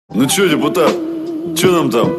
Ну чё, депутат, чё нам там?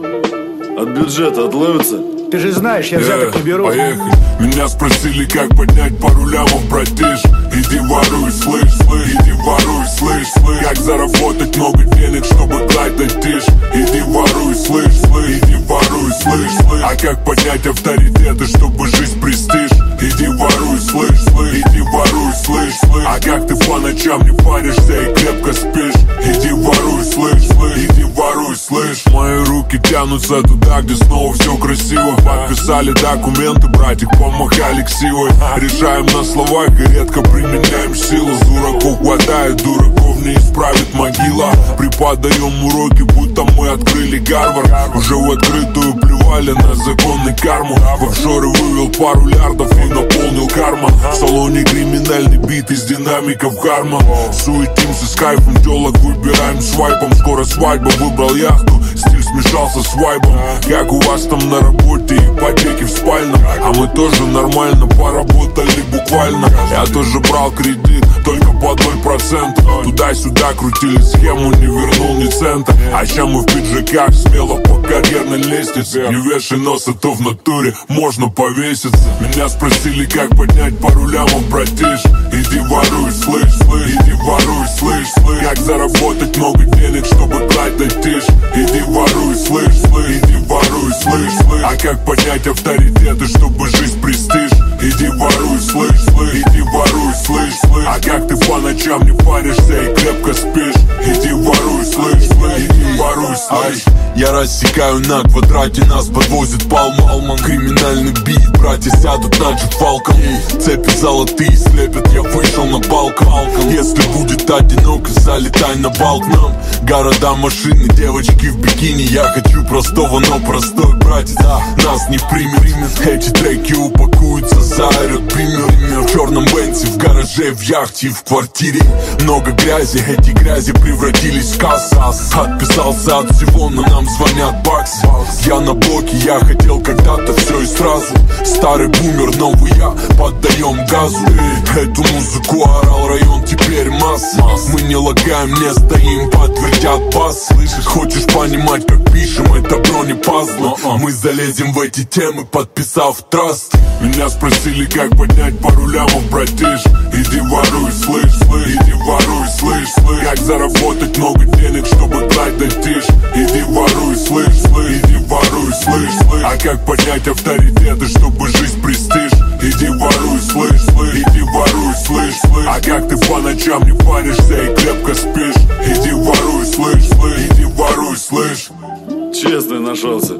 От бюджета отловится? Ты же знаешь, я взяток не беру. Поехали. Меня спросили, как поднять пару лямов, братиш. Иди воруй, слышь, иди воруй, слышь. Как заработать много денег, чтобы гладить тишь. Иди воруй, слышь, иди воруй, слышь. А как поднять авторитеты, чтобы жизнь престиж? Иди воруй, слышь, иди воруй, слышь. А как ты по ночам не паришься и крепко спишь? Иди воруй, слышь, иди воруй, слышь. Мои руки тянутся туда, где снова все красиво. Подписали документы, братик, помахали ксивой. Решаем на словах и редко применяем силу. С дураков хватает, дураков не исправит могила. Преподаем уроки, будто мы открыли Гарвард. Уже в открытую плевали на законы карму. В офшоры вывел пару лярдов и наполнил карма. В салоне криминальный бит из динамиков карма. Суетимся с кайфом, телок выбираем свайпом. Скоро свадьба, выбрал яхту, стиль смешался с вайбом. Как у вас там на работе, ипотеки в спальном. А мы тоже нормально поработали буквально. Я тоже брал кредит, только под 0%. Туда-сюда крутили схему, не вернул ни цента. А ща мы в пиджаках, смело по карьерной лестнице. Не вешай нос, а то в натуре можно повеситься. Меня спросили, как поднять пару лямов, братиш. Иди воруй, слышь, иди воруй, слышь. Как заработать много денег, чтобы гладить тишь. Иди воруй, слышь, иди воруй, слышь. А как поднять авторитеты, чтобы жизнь престиж? Иди воруй, слышь, иди воруй, слышь. А как ты по ночам не паришься и крепко спишь? Иди воруй, слышь, иди воруй, слышь. Я рассекаю на квадрате, нас подвозит Палмалман. Криминальный бит, братья сядут над джетфалком. Цепи золотые слепят, я вышел на балкон. Если будет одиноко, залетай на бал к нам. Города, машины, девочки в бикини. Я хочу простого, но простой братец нас не примет. Эти треки упакуются, заорет бимер. В черном бенце, в гараже, в яхте и в квартире. Много грязи, эти грязи превратились в кассу. Отписался от всего, но нам звонят баксы. Я на блоке, я хотел когда-то все и сразу. Старый бумер, новый я, поддаем газу. Эту музыку орал район, теперь масса. Мы не лагаем, не стоим, подтвердят бас. Слышишь, хочешь понимать, как пишем, это бронепазлы. Мы залезем в эти темы, подписав траст. Меня спросили, как поднять пару лямов, братиш. Иди воруй, слышь, иди воруй, слышь. Как заработать много денег, чтобы гладить тишь. Иди воруй, слышь, иди воруй, слышь. А как поднять авторитеты, чтобы жизнь престиж? Иди воруй, слышь, иди воруй, слышь. А как ты по ночам не паришься и крепко спишь? Иди воруй, слышь, иди воруй, слышь. Честный нашелся.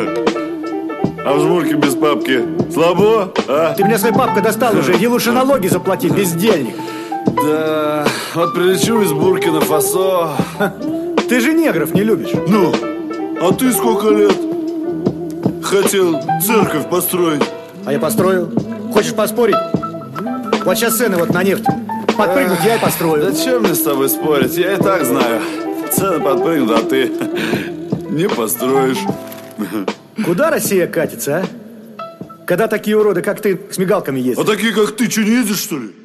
А в жмурке без папки слабо, а? Ты мне свою папку достал уже, иди лучше налоги заплати, бездельник. Да, вот прилечу из Буркина-Фасо. Ты же негров не любишь. Ну, а ты сколько лет хотел церковь построить? А я построил. Хочешь поспорить? Вот сейчас цены вот на нефть. Подпрыгнуть я и построю. Да чем мне с тобой спорить? Я и так знаю. Цены подпрыгнут, а ты не построишь. Куда Россия катится, а? Когда такие уроды, как ты, с мигалками ездят? А такие, как ты, что, не ездишь, что ли?